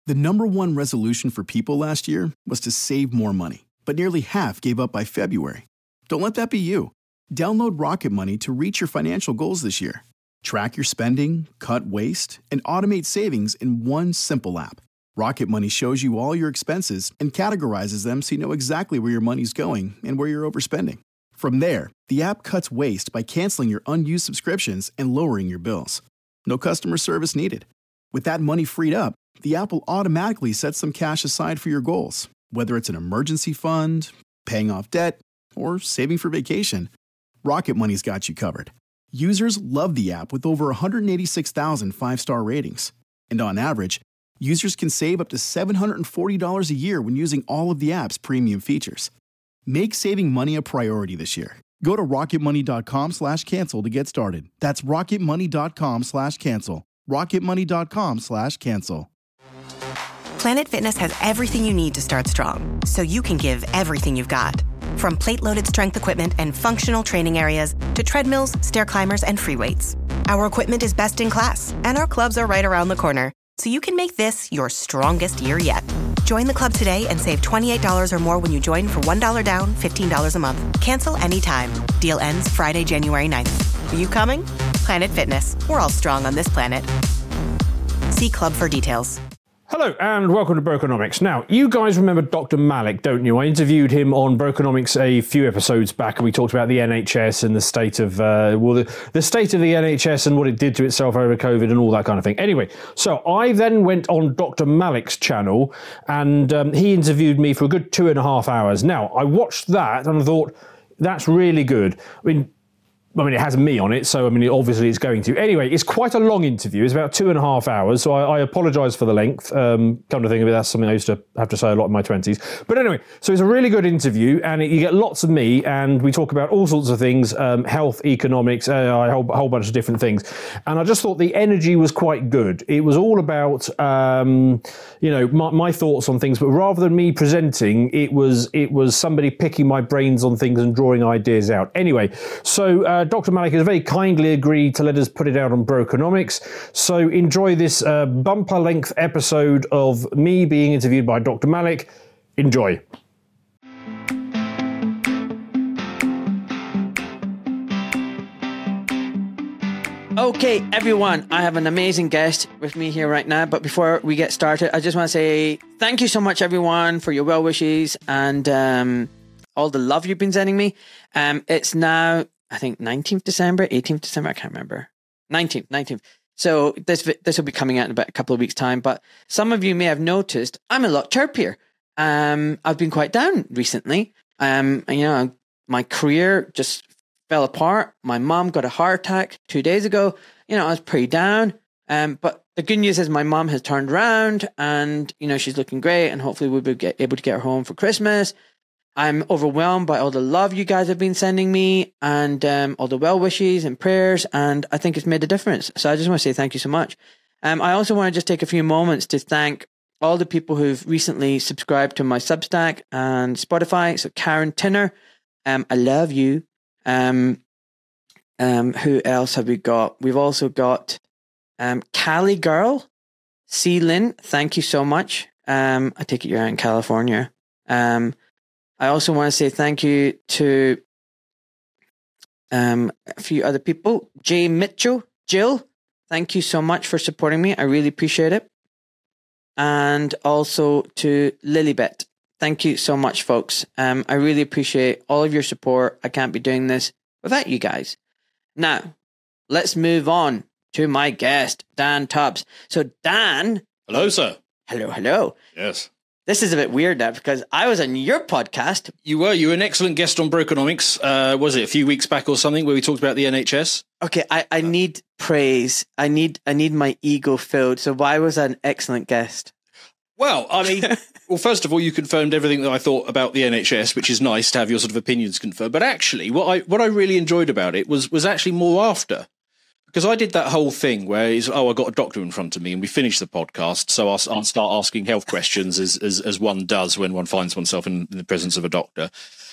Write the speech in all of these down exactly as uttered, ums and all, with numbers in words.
The number one resolution for people last year was to save more money, but nearly half gave up by February. Don't let that be you. Download Rocket Money to reach your financial goals this year. Track your spending, cut waste, and automate savings in one simple app. Rocket Money shows you all your expenses and categorizes them so you know exactly where your money's going and where you're overspending. From there, the app cuts waste by canceling your unused subscriptions and lowering your bills. No customer service needed. With that money freed up, the app will automatically set some cash aside for your goals, whether it's an emergency fund, paying off debt, or saving for vacation. Rocket Money's got you covered. Users love the app with over one hundred eighty-six thousand five-star ratings. And on average, users can save up to seven hundred forty dollars a year when using all of the app's premium features. Make saving money a priority this year. Go to rocketmoney.com slash cancel to get started. That's rocketmoney.com slash cancel. rocketmoney.com slash cancel. Planet Fitness has everything you need to start strong, so you can give everything you've got. From plate-loaded strength equipment and functional training areas to treadmills, stair climbers, and free weights. Our equipment is best in class, and our clubs are right around the corner, so you can make this your strongest year yet. Join the club today and save twenty-eight dollars or more when you join for one dollar down, fifteen dollars a month. Cancel anytime. Deal ends Friday, January ninth. Are you coming? Planet Fitness. We're all strong on this planet. See club for details. Hello and welcome to Brokenomics. Now, you guys remember Doctor Malik, don't you? I interviewed him on Brokenomics a few episodes back, and we talked about the N H S and the state of uh, well, the, the state of the N H S and what it did to itself over COVID and all that kind of thing. Anyway, so I then went on Doctor Malik's channel, and um, he interviewed me for a good two and a half hours. Now, I watched that and I thought, that's really good. I mean, I mean, it has me on it, so I mean, obviously it's going to. Anyway, it's quite a long interview. It's about two and a half hours, so I, I apologise for the length. Um, come to think of it, that's something I used to have to say a lot in my twenties. But anyway, so it's a really good interview, and it, you get lots of me, and we talk about all sorts of things, um, health, economics, uh, a, whole, a whole bunch of different things. And I just thought the energy was quite good. It was all about, um, you know, my, my thoughts on things, but rather than me presenting, it was it was somebody picking my brains on things and drawing ideas out. Anyway, so... Uh, Doctor Malik has very kindly agreed to let us put it out on Brokenomics. So enjoy this uh, bumper-length episode of me being interviewed by Doctor Malik. Enjoy. Okay, everyone, I have an amazing guest with me here right now. But before we get started, I just want to say thank you so much, everyone, for your well wishes and um, all the love you've been sending me. Um, it's now... I think nineteenth December, eighteenth December, I can't remember. nineteenth, nineteenth. So this this will be coming out in about a couple of weeks' time. But some of you may have noticed I'm a lot chirpier. Um, I've been quite down recently. Um, and, you know, my career just fell apart. My mom got a heart attack two days ago. You know, I was pretty down. Um, but the good news is my mom has turned around, and you know she's looking great, and hopefully we'll be get, able to get her home for Christmas. I'm overwhelmed by all the love you guys have been sending me, and um, all the well wishes and prayers, and I think it's made a difference. So I just want to say thank you so much. Um, I also want to just take a few moments to thank all the people who've recently subscribed to my Substack and Spotify. So Karen Tinner, um, I love you. Um, um, who else have we got? We've also got um, Cali Girl, C. Lynn. Thank you so much. Um, I take it you're out in California. Um, I also want to say thank you to um, a few other people. Jay Mitchell, Jill, thank you so much for supporting me. I really appreciate it. And also to Lilybet. Thank you so much, folks. Um, I really appreciate all of your support. I can't be doing this without you guys. Now, let's move on to my guest, Dan Tubbs. So, Dan. Hello, sir. Hello, hello. Yes. This is a bit weird now because I was on your podcast. You were. You were an excellent guest on Brokenomics. Uh, was it a few weeks back or something where we talked about the N H S? Okay, I, I need praise. I need I need my ego filled. So why was I an excellent guest? Well, I mean, well, first of all, you confirmed everything that I thought about the N H S, which is nice to have your sort of opinions confirmed. But actually, what I what I really enjoyed about it was was actually more after. Because I did that whole thing where it's, oh, I got a doctor in front of me and we finished the podcast. So I'll, I'll start asking health questions as, as as one does when one finds oneself in, in the presence of a doctor.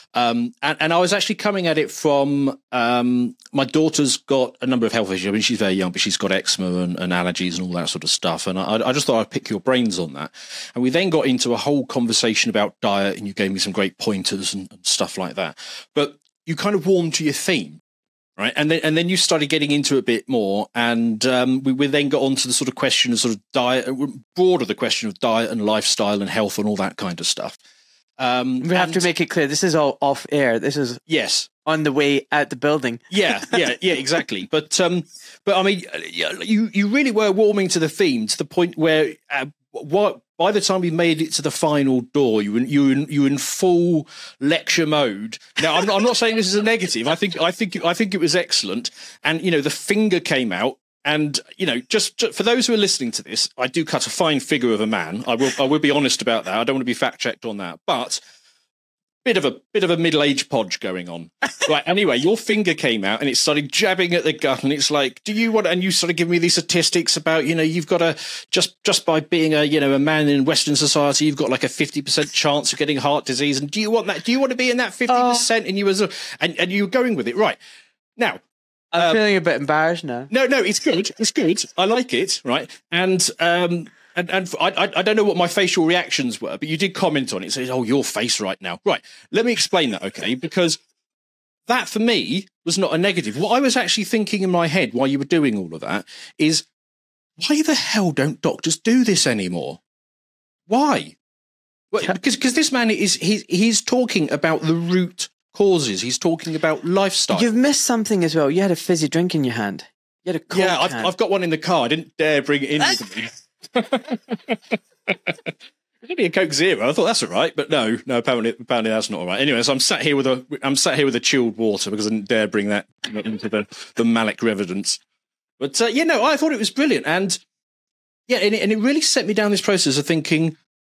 Um, and, and I was actually coming at it from um, my daughter's got a number of health issues. I mean, she's very young, but she's got eczema and, and allergies and all that sort of stuff. And I, I just thought I'd pick your brains on that. And we then got into a whole conversation about diet, and you gave me some great pointers and, and stuff like that. But you kind of warmed to your theme. Right. And then and then you started getting into it a bit more. And um, we, we then got on to the sort of question of sort of diet, broader the question of diet and lifestyle and health and all that kind of stuff. Um, we have and, to make it clear. This is all off air. This is yes on the way out the building. Yeah, yeah, yeah, exactly. But um, but I mean, you you really were warming to the theme to the point where uh, what by the time we made it to the final door, you were you were in, you were in full lecture mode. Now, I'm not, I'm not saying this is a negative. I think I think I think it was excellent. And you know, the finger came out. And you know, just, just for those who are listening to this, I do cut a fine figure of a man. I will I will be honest about that. I don't want to be fact checked on that, but. Bit of a bit of a middle-aged podge going on. Right. Anyway, your finger came out and it started jabbing at the gut, and it's like, do you want? And you sort of give me these statistics about, you know, you've got a just just by being a you know a man in Western society, you've got like a fifty percent chance of getting heart disease. And do you want that? Do you want to be in that fifty percent? And you was a, and and you were going with it right now. I'm um, feeling a bit embarrassed now. No, no, it's good. It's good. I like it. Right. And um. And, and I, I don't know what my facial reactions were, but you did comment on it. It says, oh, your face right now. Right. Let me explain that, okay? Because that, for me, was not a negative. What I was actually thinking in my head while you were doing all of that is, why the hell don't doctors do this anymore? Why? Well, because because this man is he's, he's talking about the root causes. He's talking about lifestyle. You've missed something as well. You had a fizzy drink in your hand. You had a Coke Yeah, I've, hand. I've got one in the car. I didn't dare bring it in with me. It's only a Coke Zero. I thought that's all right, but no, no. Apparently, apparently that's not all right. Anyway, so I'm sat here with a, I'm sat here with a chilled water because I didn't dare bring that into the the Malik residence. But uh, yeah, no, I thought it was brilliant, and yeah, and it, and it really set me down this process of thinking,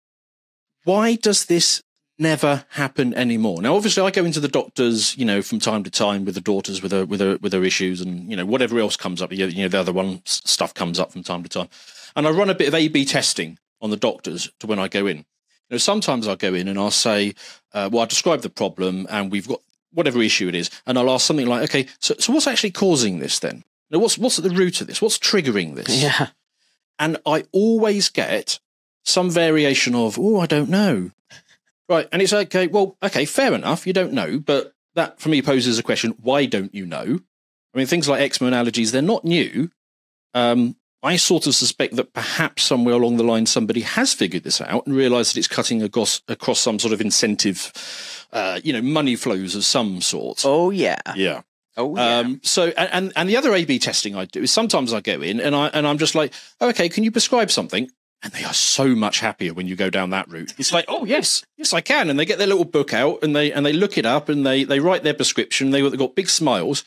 why does this never happen anymore? Now, obviously, I go into the doctors, you know, from time to time with the daughters with her with her with her issues, and you know, whatever else comes up, you know, the other one stuff comes up from time to time. And I run a bit of A B testing on the doctors to when I go in. You know, sometimes I'll go in and I'll say, uh, well, I'll describe the problem and we've got whatever issue it is. And I'll ask something like, okay, so, so what's actually causing this then? You know, what's, what's at the root of this? What's triggering this? Yeah. And I always get some variation of, oh, I don't know. Right. And it's okay, well, okay, fair enough. You don't know. But that for me poses a question. Why don't you know? I mean, things like eczema and allergies, they're not new. Um, I sort of suspect that perhaps somewhere along the line somebody has figured this out and realised that it's cutting across, across some sort of incentive, uh, you know, money flows of some sort. Oh, yeah. Yeah. Oh, yeah. Um, so, and, and the other A B testing I do is sometimes I go in and, I, and I'm just like, oh, okay, can you prescribe something? And they are so much happier when you go down that route. It's like, oh, yes, yes, I can. And they get their little book out and they and they look it up and they, they write their prescription. They, they've got big smiles.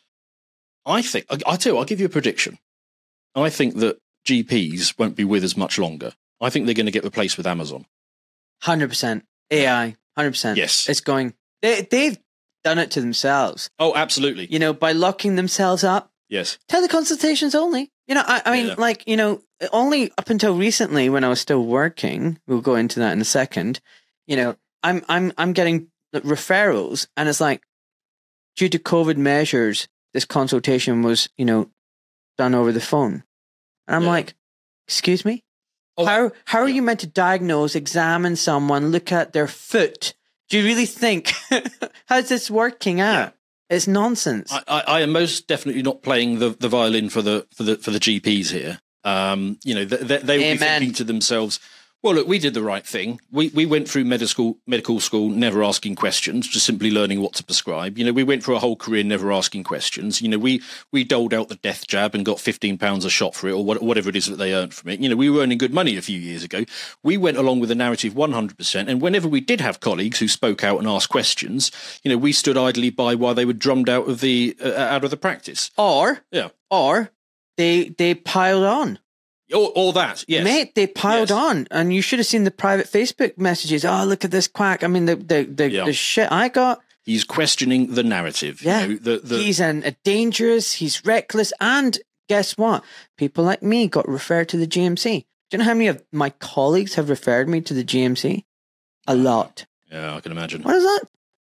I think, I, I tell you, I'll give you a prediction. I think that G Ps won't be with us much longer. I think they're going to get replaced with Amazon. one hundred percent. A I. one hundred percent. Yes. It's going... They, they've done it to themselves. Oh, absolutely. You know, by locking themselves up. Yes. Teleconsultations only. You know, I, I mean, Yeah. like, you know, only up until recently when I was still working, we'll go into that in a second, you know, I'm I'm I'm getting referrals and it's like, due to COVID measures, this consultation was, you know, done over the phone. And I'm Yeah. like, excuse me? Oh, how how are yeah. you meant to diagnose, examine someone, look at their foot? Do you really think, how's this working out? It's nonsense. I, I, I am most definitely not playing the, the violin for the for the for the G Ps here. Um, you know, they, they, they will be Amen. thinking to themselves, well, look, we did the right thing. We we went through medical medical school, never asking questions, just simply learning what to prescribe. You know, we went through a whole career never asking questions. You know, we we doled out the death jab and got fifteen pounds a shot for it, or what, whatever it is that they earned from it. You know, we were earning good money a few years ago. We went along with the narrative one hundred percent. And whenever we did have colleagues who spoke out and asked questions, you know, we stood idly by while they were drummed out of the uh, out of the practice. or, Yeah, or they they piled on. or, or that. Yes, Mate, they piled Yes. on, and you should have seen the private Facebook messages. Oh, look at this quack! I mean, the the the, Yeah. the shit I got. He's questioning the narrative. Yeah, you know, the, the, he's an, a dangerous. He's reckless, and guess what? People like me got referred to the G M C. Do you know how many of my colleagues have referred me to the G M C? A lot. yeah, I can imagine. What is that?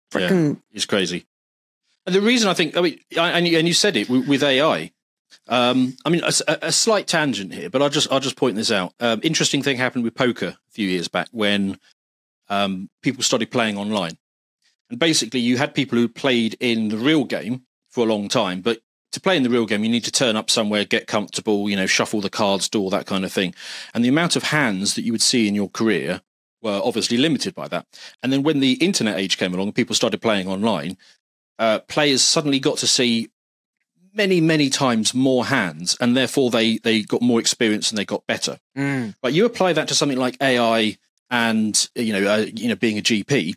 freaking. Yeah, it's crazy. And the reason I think, I mean, I, and, you, and you said it with, with A I. Um, I mean, a, a slight tangent here, but I'll just I'll just point this out. Um, interesting thing happened with poker a few years back when um, people started playing online, and basically you had people who played in the real game for a long time, but to play in the real game, you need to turn up somewhere, get comfortable, you know, shuffle the cards, do all that kind of thing, and the amount of hands that you would see in your career were obviously limited by that. And then when the internet age came along, and people started playing online. Uh, players suddenly got to see many, many times more hands, and therefore they they got more experience and they got better. Mm. But you apply that to something like A I and you know, uh, you know, being a G P.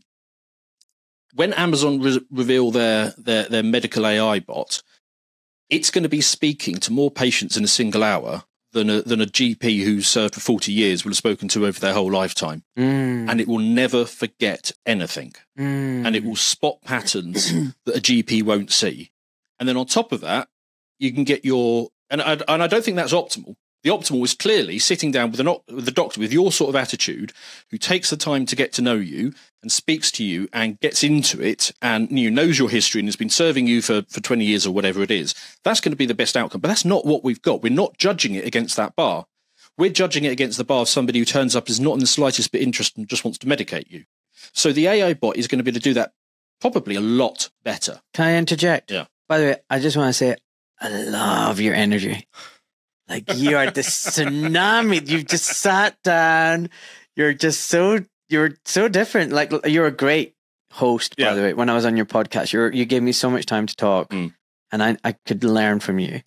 When Amazon re- reveal their, their their medical A I bot, it's going to be speaking to more patients in a single hour than a, than a G P who's served for forty years will have spoken to over their whole lifetime. Mm. And it will never forget anything. Mm. And it will spot patterns that a G P won't see. And then on top of that, you can get your... And I, and I don't think that's optimal. The optimal is clearly sitting down with, an, with a doctor with your sort of attitude who takes the time to get to know you and speaks to you and gets into it and you know, knows your history and has been serving you for, for twenty years or whatever it is. That's going to be the best outcome. But that's not what we've got. We're not judging it against that bar. We're judging it against the bar of somebody who turns up, is not in the slightest bit interested and just wants to medicate you. So the A I bot is going to be able to do that probably a lot better. Can I interject? Yeah. By the way, I just want to say, I love your energy. Like you are the tsunami. You've just sat down. You're just so you're so different. Like you're a great host, by yeah. the way. When I was on your podcast, you you gave me so much time to talk, mm. and I, I could learn from you.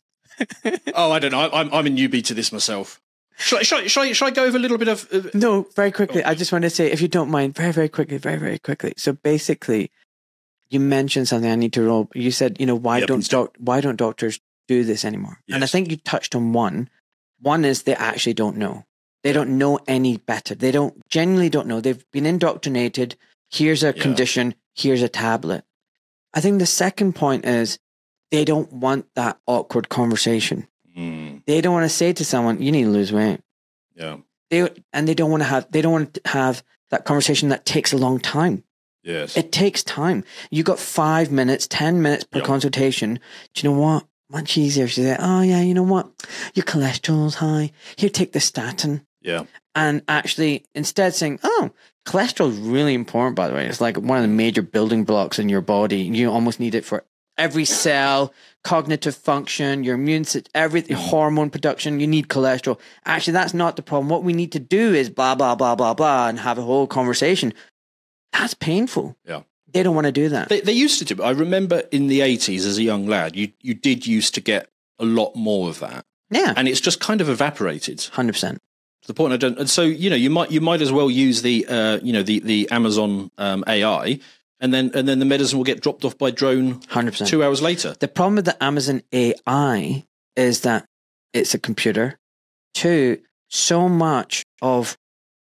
Oh, I don't know. I'm I'm a newbie to this myself. Shall I, shall I, shall I, shall I go over a little bit of? Uh, no, very quickly. I just want to say, if you don't mind, very very quickly, very very quickly. So basically, you mentioned something I need to roll. You said, you know, why yeah, don't doc- why don't doctors do this anymore? Yes. And I think you touched on one. One is they actually don't know. They don't know any better. They don't genuinely don't know. They've been indoctrinated. Here's a yeah. condition. Here's a tablet. I think the second point is they don't want that awkward conversation. Mm. They don't want to say to someone, "You need to lose weight." Yeah. They and they don't want to have. They don't want to have that conversation that takes a long time. Yes. It takes time. You got five minutes, ten minutes per Yep. consultation. Do you know what? Much easier. She said, "Oh yeah, you know what? Your cholesterol's high. Here, take the statin." Yeah. And actually, instead saying, "Oh, cholesterol is really important, by the way. It's like one of the major building blocks in your body. You almost need it for every cell, cognitive function, your immune system, everything, hormone production. You need cholesterol." Actually, that's not the problem. What we need to do is blah, blah, blah, blah, blah, and have a whole conversation. That's painful. Yeah. They don't want to do that. They, they used to do. I remember in the eighties as a young lad, you you did used to get a lot more of that, Yeah, and it's just kind of evaporated to one hundred percent. the point I don't. And so you know, you might you might as well use the uh, you know the the Amazon um, A I, and then and then the medicine will get dropped off by drone one hundred percent. two hours later. The problem with the Amazon A I is that it's a computer. Two, so much of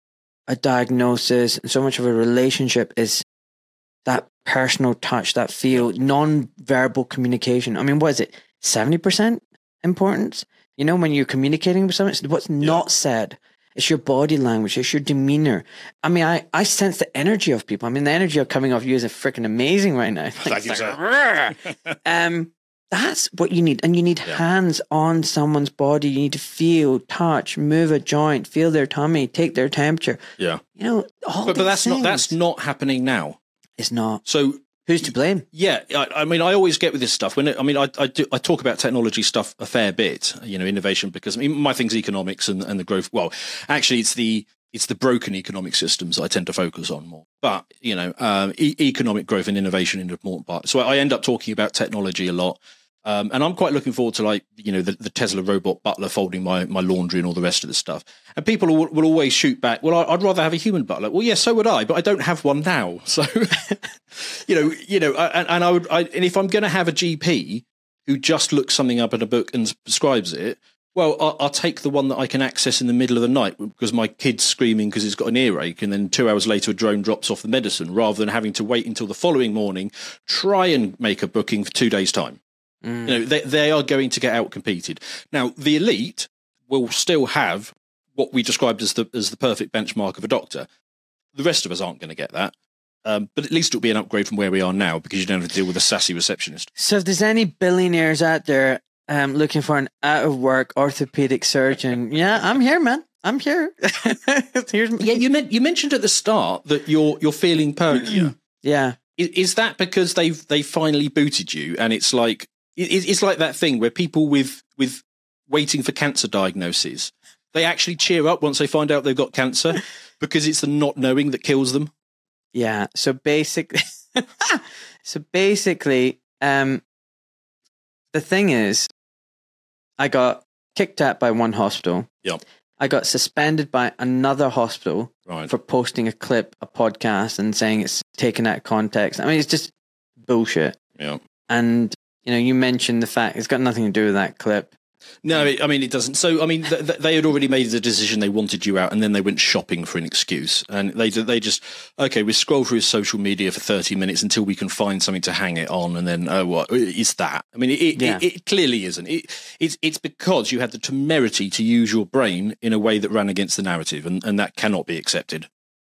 a diagnosis and so much of a relationship is that personal touch, that feel, non-verbal communication. I mean, what is it? seventy percent importance? You know, when you're communicating with someone, it's what's Yeah. not said. It's your body language. It's your demeanor. I mean, I, I sense the energy of people. I mean, the energy of coming off you is freaking amazing right now. Thank you, It's like, sir. "Rrr." um, that's what you need. And you need Yeah. hands on someone's body. You need to feel, touch, move a joint, feel their tummy, take their temperature. Yeah, You know, all but but these that's not that's things. not happening now. It's not. So Who's to blame? yeah, I, I mean, I always get with this stuff when it, I mean, I I, do, I talk about technology stuff a fair bit, you know, innovation, because I mean, my thing's economics and, and the growth. Well, actually, it's the it's the broken economic systems I tend to focus on more. But you know, um, e- economic growth and innovation is an important part. So I end up talking about technology a lot. Um, and I'm quite looking forward to, like, you know, the, the Tesla robot butler folding my, my laundry and all the rest of the stuff. And people will, will always shoot back, well, I, I'd rather have a human butler. Well, yeah, so would I, but I don't have one now. So, you know, you know, and, and I would, I, and if I'm going to have a G P who just looks something up in a book and prescribes it, well, I'll, I'll take the one that I can access in the middle of the night because my kid's screaming because it's got an earache, and then two hours later a drone drops off the medicine, rather than having to wait until the following morning, try and make a booking for two days' time. Mm. You know, they, they are going to get out-competed. Now, the elite will still have what we described as the as the perfect benchmark of a doctor. The rest of us aren't going to get that. Um, but at least it'll be an upgrade from where we are now because you don't have to deal with a sassy receptionist. So if there's any billionaires out there um, looking for an out-of-work orthopedic surgeon, yeah, I'm here, man. I'm here. Here's my- Yeah, you meant you mentioned at the start that you're you're feeling perkier. Yeah. Is, is that because they've they finally booted you, and it's like it, it's like that thing where people with with waiting for cancer diagnoses, they actually cheer up once they find out they've got cancer because it's the not knowing that kills them. Yeah. So basically, so basically, um, the thing is, I got kicked out by one hospital. Yep. I got suspended by another hospital Right. for posting a clip, a podcast, and saying it's taken out of context. I mean, it's just bullshit. Yeah. And you know, you mentioned the fact it's got nothing to do with that clip. No, it, I mean, it doesn't. So, I mean, th- th- they had already made the decision they wanted you out, and then they went shopping for an excuse. And they they just, okay, we scroll through social media for thirty minutes until we can find something to hang it on, and then, oh, what is that? I mean, it, it, Yeah. it, it clearly isn't. It, it's, it's because you had the temerity to use your brain in a way that ran against the narrative, and, and that cannot be accepted.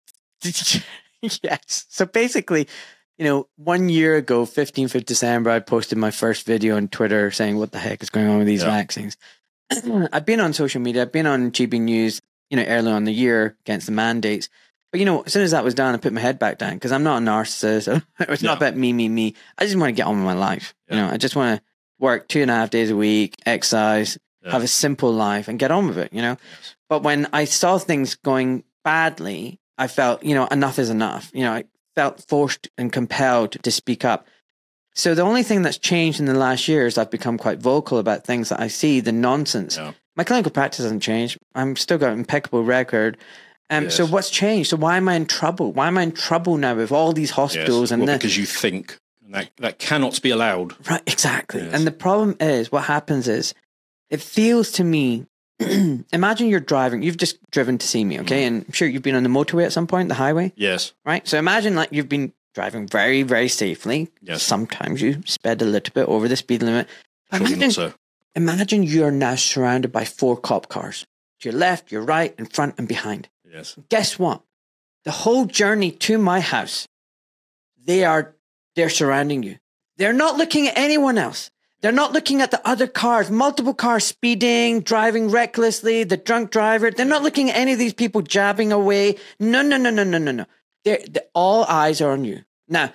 Yes. So basically, you know, one year ago, fifteenth of December, I posted my first video on Twitter saying, what the heck is going on with these Yeah. vaccines? I've been on social media. I've been on G B News, you know, early on in the year against the mandates. But, you know, as soon as that was done, I put my head back down because I'm not a narcissist. It's not No. about me, me, me. I just want to get on with my life. You Yeah. know, I just want to work two and a half days a week, exercise, Yeah. have a simple life and get on with it, you know? Yes. But when I saw things going badly, I felt, you know, enough is enough. You know, I felt forced and compelled to speak up. So the only thing that's changed in the last year is I've become quite vocal about things that I see, the nonsense. Yeah. My clinical practice hasn't changed. I'm still got an impeccable record. Um, Yes. So what's changed? So why am I in trouble? Why am I in trouble now with all these hospitals? Yes. And Well, the, because you think and that that cannot be allowed. Right, exactly. Yes. And the problem is, what happens is, it feels to me, imagine you're driving, you've just driven to see me, okay? And I'm sure you've been on the motorway at some point, the highway, Yes. right? So imagine like you've been driving very, very safely. Yes. Sometimes you sped a little bit over the speed limit. Surely Imagine, not so. imagine you're now surrounded by four cop cars. To your left, your right, in front, and behind. Yes. Guess what? The whole journey to my house, they are they're surrounding you. They're not looking at anyone else. They're not looking at the other cars, multiple cars speeding, driving recklessly, the drunk driver. They're not looking at any of these people jabbing away. No, no, no, no, no, no, no. They're, they're, all eyes are on you. Now,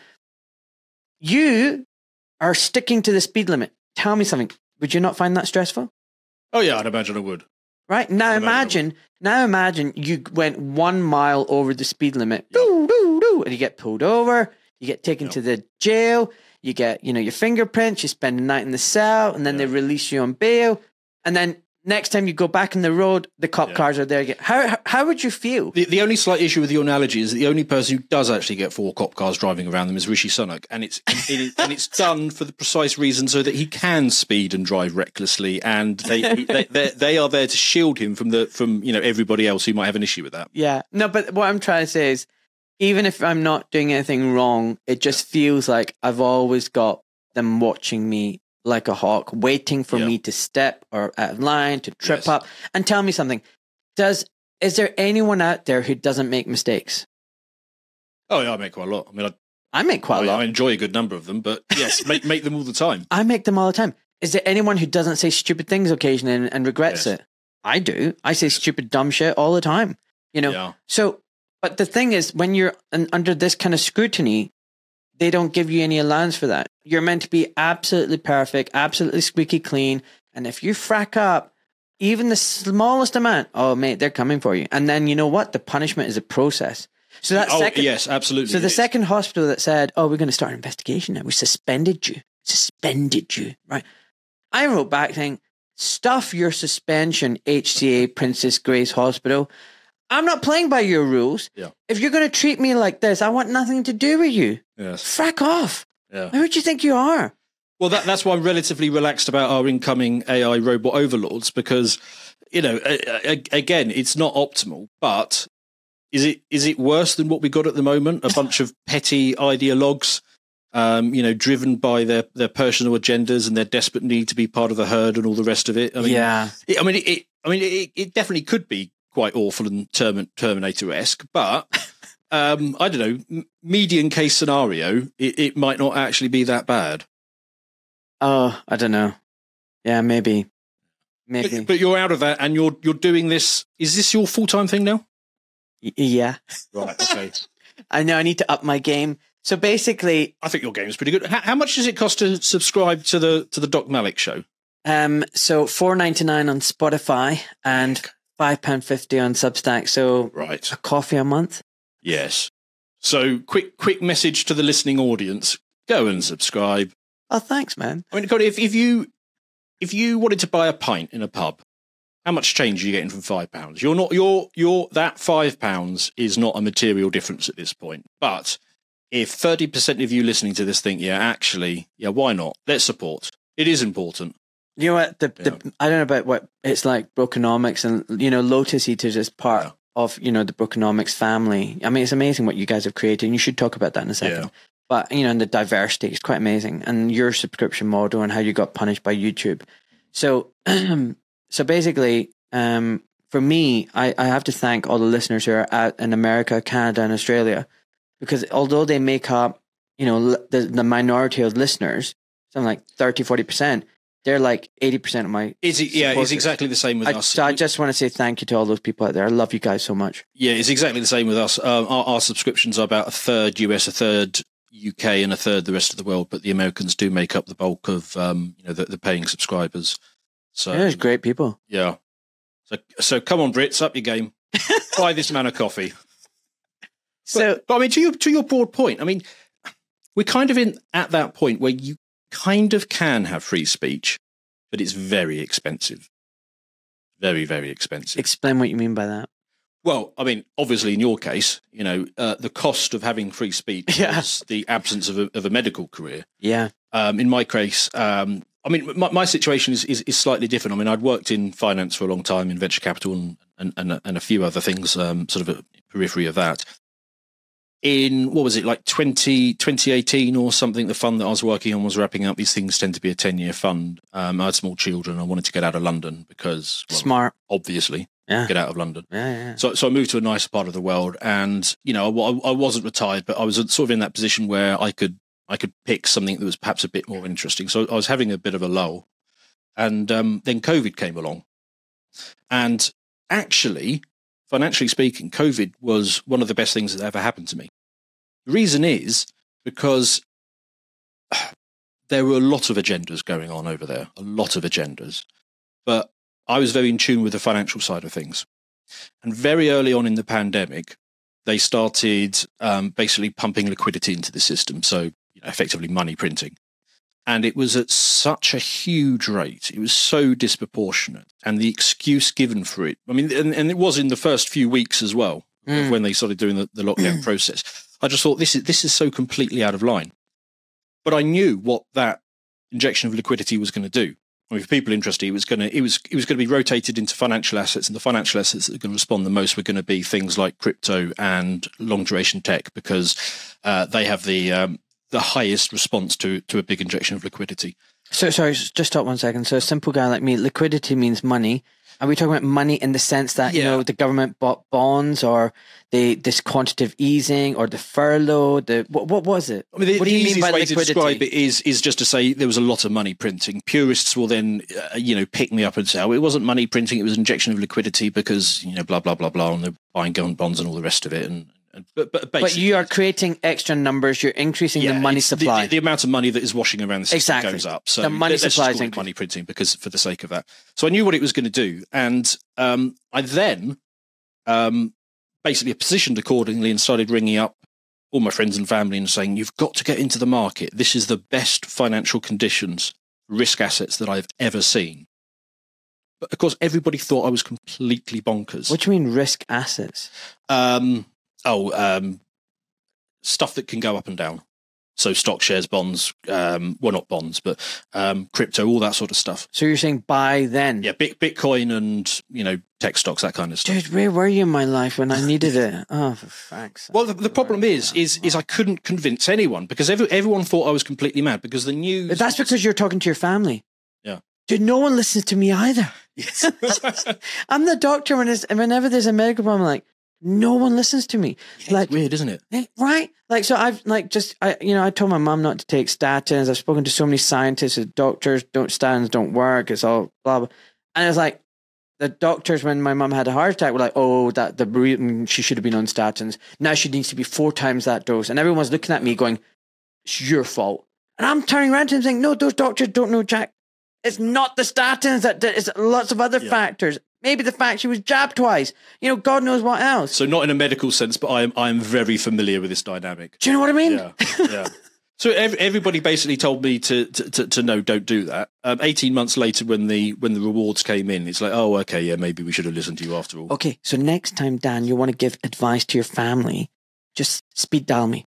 you are sticking to the speed limit. Tell me something. Would you not find that stressful? Oh yeah, I'd imagine I would. Right? Now I imagine imagine, now imagine you went one mile over the speed limit, doo, doo, doo, and you get pulled over, you get taken Yep. to the jail, you get, you know, your fingerprints, you spend the night in the cell, and then they Yeah. release you on bail. And then next time you go back on the road, the cop Yeah. cars are there again. How, how, how would you feel? The, the only slight issue with your analogy is that the only person who does actually get four cop cars driving around them is Rishi Sunak, and it's it, and it's done for the precise reason so that he can speed and drive recklessly, and they they they, they are there to shield him from the from you know everybody else who might have an issue with that. Yeah. No, but what I'm trying to say is, even if I'm not doing anything wrong, it just feels like I've always got them watching me like a hawk, waiting for Yeah. me to step or out of line, to trip Yes. up. And tell me something. Does is there anyone out there who doesn't make mistakes? Oh yeah, I make quite a lot. I mean, I, I make quite I, a lot. I enjoy a good number of them, but yes, make make them all the time. I make them all the time. Is there anyone who doesn't say stupid things occasionally and, and regrets Yes. it? I do. I say stupid, dumb shit all the time. You know. Yeah. So, but the thing is, when you're un- under this kind of scrutiny, they don't give you any allowance for that. You're meant to be absolutely perfect, absolutely squeaky clean. And if you frack up even the smallest amount, oh, mate, they're coming for you. And then you know what? The punishment is a process. So that Oh second, yes, absolutely. so it the is. second hospital that said, oh, we're going to start an investigation now. We suspended you. Suspended you. Right. I wrote back saying, stuff your suspension, H C A Princess Grace Hospital. I'm not playing by your rules. Yeah. If you're going to treat me like this, I want nothing to do with you. Yes. Frack off. Yeah. Who do you think you are? Well, that, that's why I'm relatively relaxed about our incoming A I robot overlords because, you know, a, a, again, it's not optimal, but is it is it worse than what we got at the moment? A bunch of petty ideologues, um, you know, driven by their, their personal agendas and their desperate need to be part of the herd and all the rest of it. I mean, Yeah. it, I mean, it, I mean, it, it definitely could be quite awful and term, Terminator-esque, but um, I don't know, m- median case scenario, it, it might not actually be that bad. Oh, I don't know. Yeah, maybe. Maybe. But, but you're out of that, and you're you're doing this. Is this your full time thing now? Y- yeah. Right. Okay. I know. I need to up my game. So basically, I think your game is pretty good. How, how much does it cost to subscribe to the to the Doc Malik show? um, so four ninety nine on Spotify and five pound fifty on Substack. So Right. a coffee a month. Yes. So quick quick message to the listening audience: go and subscribe. Oh, thanks, man. I mean, God, if if you if you wanted to buy a pint in a pub, how much change are you getting from five pounds? You're not you're you're that five pounds is not a material difference at this point. But if thirty percent of you listening to this think, yeah, actually, yeah, why not? Let's support. It is important. You know what? The, Yeah. the I don't know about what it's like. Brokenomics, and you know, Lotus Eaters is part Yeah. of you know the Brokenomics family. I mean, it's amazing what you guys have created. And you should talk about that in a second. Yeah. But you know, and the diversity is quite amazing, and your subscription model and how you got punished by YouTube. So, so basically, um, for me, I, I have to thank all the listeners who are out in America, Canada, and Australia, because although they make up, you know, l- the, the minority of listeners, something like thirty, forty percent, they're like eighty percent of my. Is it? Yeah, it's supporters. exactly the same with I, us. so I just want to say thank you to all those people out there. I love you guys so much. Yeah, it's exactly the same with us. Um, our, our subscriptions are about a third U S, a third U K, and a third the rest of the world. But the Americans do make up the bulk of um, you know the, the paying subscribers. So Yeah, there's great people. yeah. So so come on, Brits, up your game. Buy this man a coffee. So But, but I mean, to your to your broad point, I mean, we're kind of in at that point where you kind of can have free speech, but it's very expensive. Very, very expensive. explain what you mean by that. Well, I mean, obviously, in your case, you know, uh, the cost of having free speech Yeah. is the absence of a, of a medical career. Yeah. Um, in my case, um, I mean, my, my situation is, is is slightly different. I mean, I'd worked in finance for a long time, in venture capital, and and and, and a few other things, um, sort of a periphery of that. In what was it like twenty, twenty eighteen or something? The fund that I was working on was wrapping up. These things tend to be a ten-year fund. Um, I had small children. I wanted to get out of London because, well, Smart. obviously, Yeah. get out of London. Yeah. Yeah. So, so I moved to a nicer part of the world, and you know, I, I wasn't retired, but I was sort of in that position where I could, I could pick something that was perhaps a bit more interesting. So I was having a bit of a lull, and um, then COVID came along, and actually, financially speaking, COVID was one of the best things that ever happened to me. The reason is because there were a lot of agendas going on over there, a lot of agendas, but I was very in tune with the financial side of things. And very early on in the pandemic, they started um, basically pumping liquidity into the system. So, you know, effectively money printing. And it was at such a huge rate. It was so disproportionate. And the excuse given for it, I mean, and, and it was in the first few weeks as well, Mm. when they started doing the, the lockdown process. I just thought this is, this is so completely out of line. But I knew what that injection of liquidity was going to do. I mean, for people interested, it was going to it was it was going to be rotated into financial assets, and the financial assets that are going to respond the most were going to be things like crypto and long duration tech, because uh, they have the um, the highest response to to a big injection of liquidity. So sorry, just stop one second. So a simple guy like me, liquidity means money. Are we talking about money in the sense that, you Yeah. know, the government bought bonds, or the this quantitative easing, or the furlough? The what, what was it? I mean, the, what the do you mean easiest by way liquidity? to describe it is is just to say there was a lot of money printing. Purists will then, uh, you know, pick me up and say, "Oh, it wasn't money printing; it was injection of liquidity because you know, blah blah blah blah, and they're buying gun bonds and all the rest of it." And, and but but, But basically, you are creating extra numbers. You're increasing the money it's the- supply. The, the amount of money that is washing around the system Exactly. goes up. So The money let's just supply call is it increasing. money printing because for the sake of that. So I knew what it was going to do, and um, I then um, basically positioned accordingly and started ringing up all my friends and family and saying, "You've got to get into the market. This is the best financial conditions, risk assets that I've ever seen." But of course, everybody thought I was completely bonkers. What do you mean risk assets? Um, oh, um, stuff that can go up and down. So stock, shares, bonds, um, well, not bonds, but um, crypto, all that sort of stuff. So you're saying buy then? Yeah, bit, Bitcoin and, you know, tech stocks, that kind of stuff. Dude, where were you in my life when I needed it? Oh, for fuck's sake. Well, the, the problem is, is, is I couldn't convince anyone because every, everyone thought I was completely mad because the news. But that's because you're talking to your family. Yeah. Dude, no one listens to me either. Yes. I'm the doctor when it's, whenever there's a medical problem. I'm like, No one listens to me. Yeah, like it's weird, isn't it? eh, right? Like, so I've like just, I, you know, I told my mum not to take statins. I've spoken to so many scientists, doctors, don't statins don't work. It's all blah, blah. And it's like, the doctors, when my mum had a heart attack, were like, oh, that the re- she should have been on statins. Now she needs to be four times that dose. And everyone's looking at me going, it's your fault. And I'm turning around to him saying, no, those doctors don't know jack. It's not the statins. That It's lots of other yeah. factors. Maybe the fact she was jabbed twice. You know, God knows what else. So not in a medical sense, but I am I am very familiar with this dynamic. Do you know what I mean? Yeah, yeah. So ev- everybody basically told me to to, to, to no, don't do that. Um, Eighteen months later, when the when the rewards came in, it's like, oh, okay, yeah, maybe we should have listened to you after all. Okay, so next time, Dan, you want to give advice to your family, just speed dial me.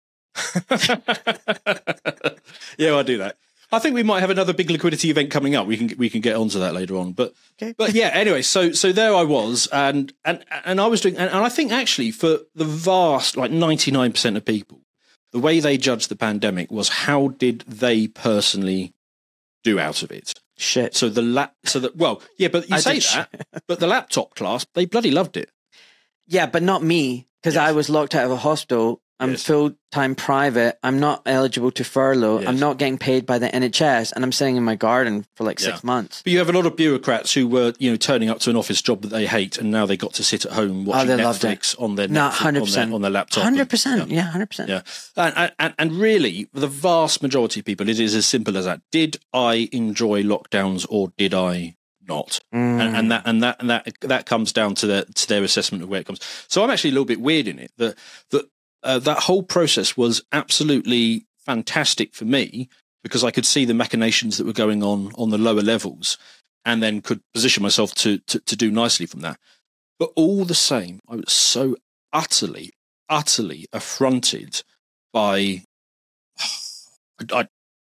Yeah, I'll do that. I think we might have another big liquidity event coming up. We can we can get onto that later on. But okay. but yeah, anyway, so so there I was, and and and I was doing, and, and I think actually for the vast, like ninety-nine percent of people, the way they judged the pandemic was how did they personally do out of it. Shit. So the lap, so that well, yeah, but you I say that, sh- but the laptop class, they bloody loved it. Yeah, but not me, because yes. I was locked out of a hospital. I'm yes. full-time private. I'm not eligible to furlough. Yes. I'm not getting paid by the N H S, and I'm sitting in my garden for like yeah. six months. But you have a lot of bureaucrats who were, you know, turning up to an office job that they hate, and now they got to sit at home watching oh, Netflix on their, no, Netflix, on their on their laptop. one hundred percent. Yeah, one hundred percent. Yeah, and, and and really, the vast majority of people, it is as simple as that. Did I enjoy lockdowns or did I not? Mm. And, and that and that and that that comes down to their to their assessment of where it comes. So I'm actually a little bit weird in it that that. Uh, that whole process was absolutely fantastic for me because I could see the machinations that were going on on the lower levels and then could position myself to, to, to do nicely from that. But all the same, I was so utterly, utterly affronted by... I,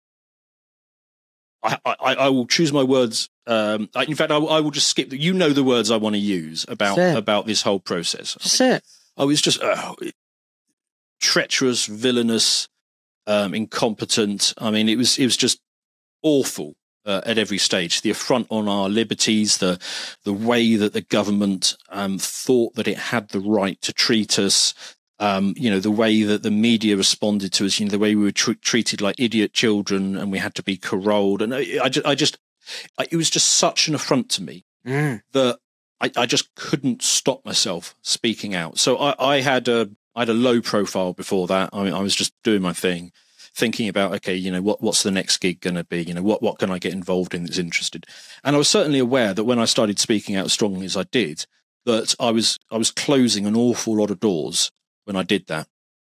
I, I, I will choose my words. Um, I, in fact, I, I will just skip... The, you know the words I want to use about, about this whole process. That's I, mean, it. I was just... Uh, treacherous, villainous, um, incompetent. I mean, it was it was just awful uh, at every stage. The affront on our liberties, the the way that the government um, thought that it had the right to treat us. Um, you know, the way that the media responded to us. You know, the way we were tr- treated like idiot children, and we had to be caroled. And I, I just, I just I, it was just such an affront to me mm. that I, I just couldn't stop myself speaking out. So I, I had a I had a low profile before that. I mean, I was just doing my thing, thinking about, okay, you know, what, what's the next gig going to be? You know, what, what can I get involved in that's interested? And I was certainly aware that when I started speaking out as strongly as I did, that I was, I was closing an awful lot of doors when I did that.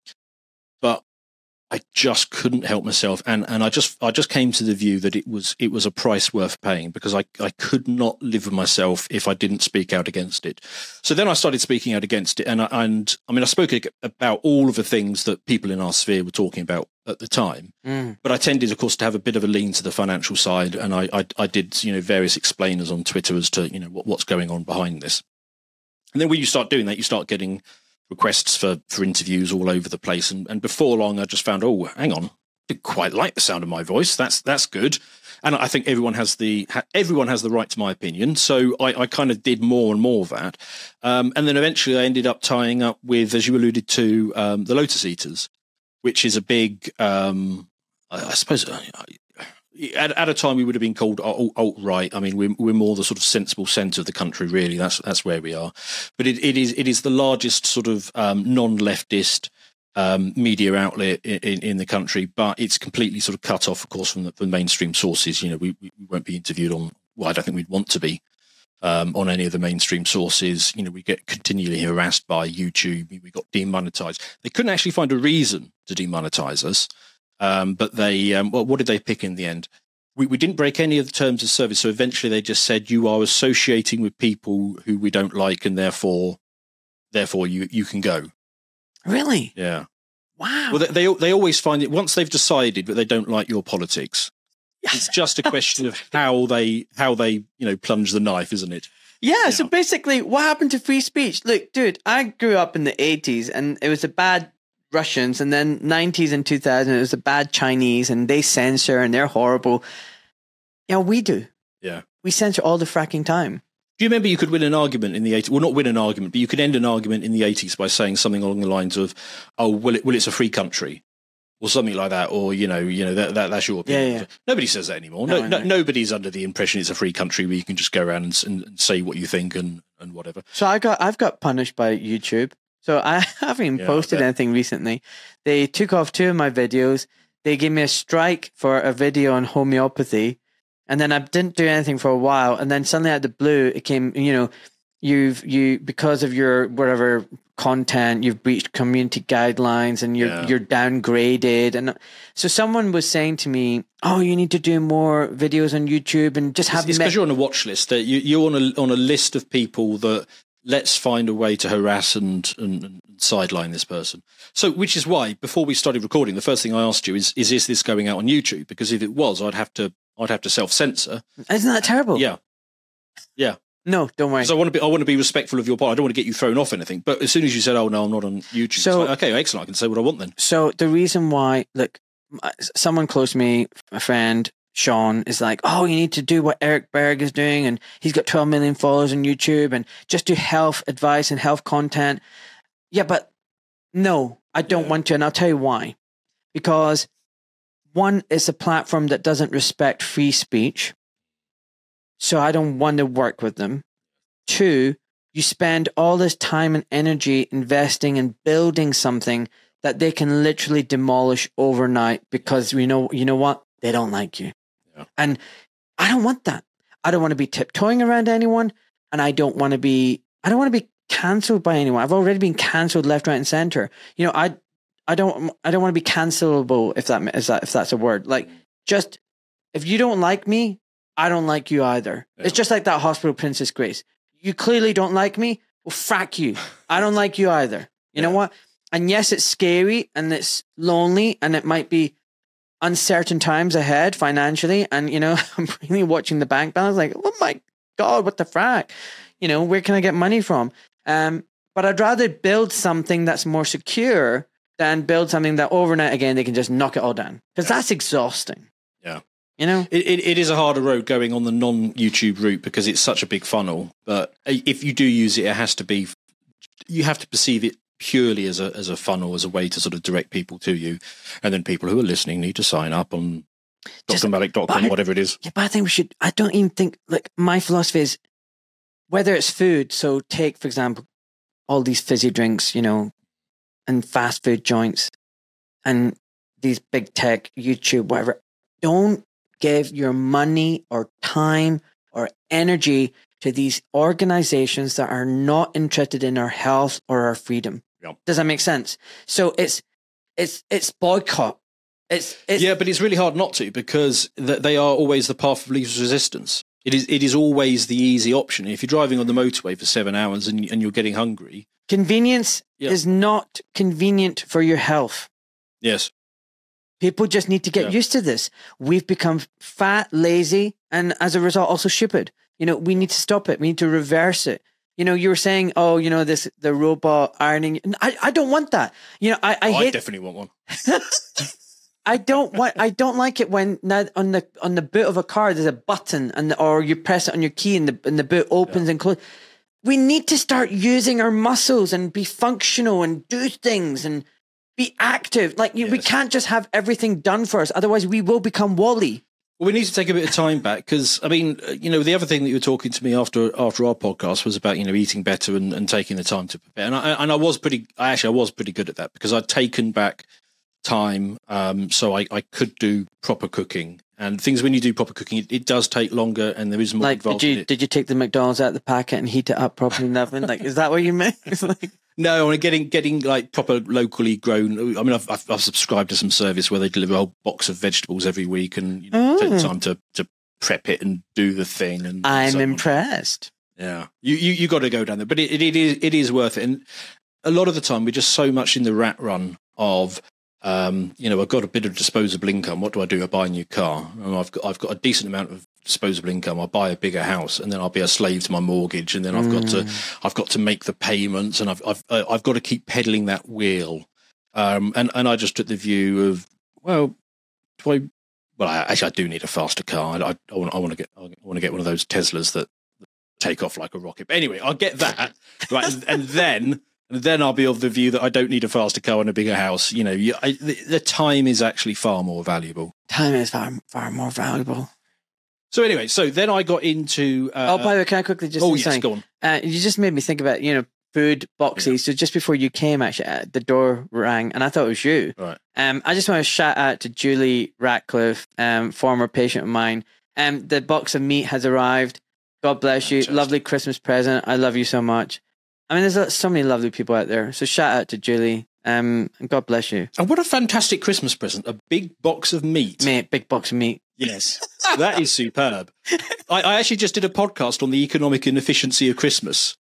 But I just couldn't help myself. And, and I just, I just came to the view that it was, it was a price worth paying because I, I could not live with myself if I didn't speak out against it. So then I started speaking out against it. And I, and I mean, I spoke about all of the things that people in our sphere were talking about at the time, mm. but I tended, of course, to have a bit of a lean to the financial side. And I, I, I did, you know, various explainers on Twitter as to, you know, what, what's going on behind this. And then when you start doing that, you start getting requests for, for interviews all over the place. And, and before long, I just found, oh, hang on, I didn't quite like the sound of my voice. That's that's good. And I think everyone has the ha, everyone has the right to my opinion. So I, I kind of did more and more of that. Um, and then eventually I ended up tying up with, as you alluded to, um, the Lotus Eaters, which is a big, um, I, I suppose, uh, At, at a time we would have been called alt-right. I mean, we're, we're more the sort of sensible centre of the country, really. That's that's where we are. But it, it is it is the largest sort of um, non-leftist um, media outlet in, in the country, but it's completely sort of cut off, of course, from the, from mainstream sources. You know, we, we won't be interviewed on. Well, I don't think we'd want to be um, on any of the mainstream sources. You know, we get continually harassed by YouTube. We got demonetized. They couldn't actually find a reason to demonetize us. Um, but they, um, well, what did they pick in the end? We, we didn't break any of the terms of service. So eventually they just said, you are associating with people who we don't like and therefore, therefore you, you can go. Really? Yeah. Wow. Well, they, they, they always find it once they've decided that they don't like your politics. It's just a question of how they, how they, you know, plunge the knife, isn't it? Yeah, yeah. So basically what happened to free speech? Look, dude, I grew up in the eighties and it was a bad Russians, and then nineties and two thousand it was the bad Chinese and they censor and they're horrible. Yeah, we do. Yeah. We censor all the fracking time. Do you remember you could win an argument in the eighties? Well, not win an argument, but you could end an argument in the eighties by saying something along the lines of, "Oh, well, it, well, it's a free country," or something like that, or you know, you know that, that that's your opinion. Yeah, yeah. Nobody says that anymore. No, No, no, no, nobody's under the impression it's a free country where you can just go around and, and say what you think and, and whatever. So I got I've got punished by YouTube. So I haven't Yeah, posted I bet. anything recently. They took off two of my videos. They gave me a strike for a video on homeopathy. And then I didn't do anything for a while. And then suddenly out of the blue, it came, you know, you've, you, because of your whatever content, you've breached community guidelines and you're, Yeah. you're downgraded. And so someone was saying to me, oh, you need to do more videos on YouTube and just have It's me- because you're on a watch list. That you, you're on a on a list of people that let's find a way to harass and, and, and sideline this person. So, which is why before we started recording, the first thing I asked you is, is is this going out on YouTube? Because if it was, I'd have to I'd have to self censor. Isn't that terrible? Yeah, yeah. No, don't worry. Because I want to be I want to be respectful of your part. I don't want to get you thrown off anything. But as soon as you said, "Oh no, I'm not on YouTube," So- it's like, okay, excellent. I can say what I want then. So the reason why, look, someone close to me, a friend, Sean, is like, oh, you need to do what Eric Berg is doing, and he's got twelve million followers on YouTube, and just do health advice and health content. Yeah, but no, I don't Yeah. want to, and I'll tell you why. Because one, it's a platform that doesn't respect free speech, so I don't want to work with them. Two, you spend all this time and energy investing in building something that they can literally demolish overnight because you know, you know what? They don't like you. Yeah. And I don't want that. I don't want to be tiptoeing around anyone, and I don't want to be, I don't want to be cancelled by anyone. I've already been cancelled left, right, and center. You know, I, I don't, I don't want to be cancelable if that is that if that's a word. Like, just if you don't like me, I don't like you either. Yeah. It's just like that Hospital Princess Grace. You clearly don't like me. Well, frack you. I don't like you either. You know Yeah. what? And yes, it's scary and it's lonely and it might be uncertain times ahead financially. And, you know, I'm really watching the bank balance like, oh my God, what the frack? You know, where can I get money from? Um, but I'd rather build something that's more secure than build something that overnight, again, they can just knock it all down. Because that's exhausting. Yeah. You know? It, it, it is a harder road going on the non-YouTube route because it's such a big funnel. But if you do use it, it has to be, you have to perceive it purely as a as a funnel, as a way to sort of direct people to you. And then people who are listening need to sign up on Just- dr malik dot com, but- whatever it is. Yeah, but I think we should, I don't even think, like, my philosophy is whether it's food, so take, for example, all these fizzy drinks, you know, and fast food joints and these big tech, YouTube, whatever, don't give your money or time or energy to these organizations that are not interested in our health or our freedom. Yep. Does that make sense? So it's, it's, it's boycott. It's, it's Yeah, but it's really hard not to because th- they are always the path of least resistance. It is it is always the easy option. If you're driving on the motorway for seven hours and, and you're getting hungry, convenience Yeah. is not convenient for your health. yes, People just need to get Yeah. used to this. We've become fat, lazy, and as a result, also stupid. You know, we need to stop it. We need to reverse it. You know, you were saying, oh, you know, this, the robot ironing. I, I don't want that. You know, I, I I hate, definitely want one. I don't want, I don't like it when now on the, on the boot of a car, there's a button and, or you press it on your key and the, and the boot opens and closes. We need to start using our muscles and be functional and do things and be active. Like you, we Yes. can't just have everything done for us. Otherwise we will become Wall-E. Well, we need to take a bit of time back because, I mean, uh, you know, the other thing that you were talking to me after after our podcast was about, you know, eating better and, and taking the time to prepare. And I, and I was pretty, I actually, I was pretty good at that because I'd taken back time um, so I, I could do proper cooking. And things when you do proper cooking, it, it does take longer and there is more Like, involved did in you it. did you take the McDonald's out of the packet and heat it up properly in the oven? Like, is that what you meant? It's like, No, and getting getting like proper locally grown. I mean, I've, I've, I've subscribed to some service where they deliver a whole box of vegetables every week, and you know, take the time to, to prep it and do the thing. And I'm so on. impressed. Yeah, you you, you got to go down there, but it, it, it is it is worth it. And a lot of the time, we're just so much in the rat run of. Um, you know, I've got a bit of disposable income. What do I do? I buy a new car. And I've got I've got a decent amount of disposable income. I'll buy a bigger house, and then I'll be a slave to my mortgage. And then I've got to I've got to make the payments, and I've I've uh, I've got to keep peddling that wheel. Um, and and I just took the view of well, do I? Well, I, actually, I do need a faster car. I I, I want I want to get I want to get one of those Teslas that take off like a rocket. But anyway, I'll get that right, and, and then and then I'll be of the view that I don't need a faster car and a bigger house. You know, you, I, the, the time is actually far more valuable. Time is far far more valuable. So anyway, so then I got into. Uh, oh, by the way, can I quickly just? Oh say yes, something? go on. Uh, you just made me think about you know food boxes. Yeah. So just before you came, actually, uh, the door rang, and I thought it was you. Right. Um, I just want to shout out to Julie Ratcliffe, um, former patient of mine. Um, the box of meat has arrived. God bless you. Fantastic. Lovely Christmas present. I love you so much. I mean, there's so many lovely people out there. So shout out to Julie. Um, and God bless you. And what a fantastic Christmas present. A big box of meat. Mate, big box of meat. Yes. That is superb. I, I actually just did a podcast on the economic inefficiency of Christmas.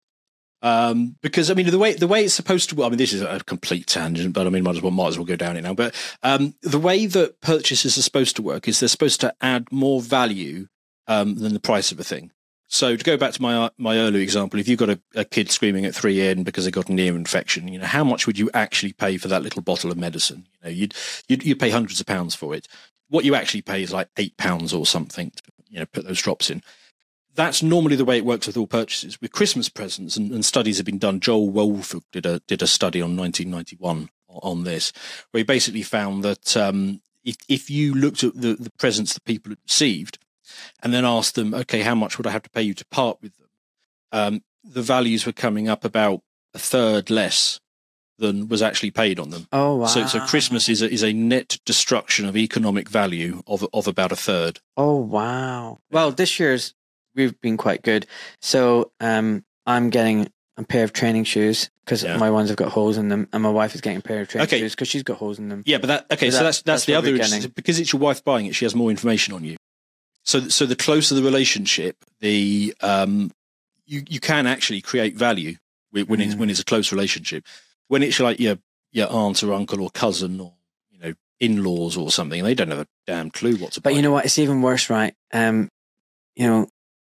Um, because I mean, the way, the way it's supposed to, I mean, this is a complete tangent, but I mean, might as well, might as well go down it now. But, um, the way that purchases are supposed to work is they're supposed to add more value, um, than the price of a thing. So to go back to my my earlier example, if you've got a, a kid screaming at three a.m. because they got an ear infection, you know, how much would you actually pay for that little bottle of medicine? You know, you'd you'd, you'd pay hundreds of pounds for it. What you actually pay is like eight pounds or something to, you know, put those drops in. That's normally the way it works with all purchases. With Christmas presents, and, and studies have been done. Joel Wolford did a did a study on nineteen ninety-one on this, where he basically found that um, if, if you looked at the, the presents that people had received, and then asked them, okay, how much would I have to pay you to part with them? Um, the values were coming up about a third less than was actually paid on them. Oh, wow. So, so Christmas is a, is a net destruction of economic value of of about a third. Oh, wow. Well, this year's, we've been quite good. So um, I'm getting a pair of training shoes because Yeah. my ones have got holes in them, and my wife is getting a pair of training Okay. shoes because she's got holes in them. Yeah, but that okay. So So, that- that's that's, that's the what other we're interest- getting. because it's your wife buying it. She has more information on you. So, so the closer the relationship, the um, you you can actually create value when when it's Mm. when it's a close relationship. When it's like your your aunt or uncle or cousin or you know in-laws or something, they don't have a damn clue what to buy. But you know what? It's even worse, right? Um, you know,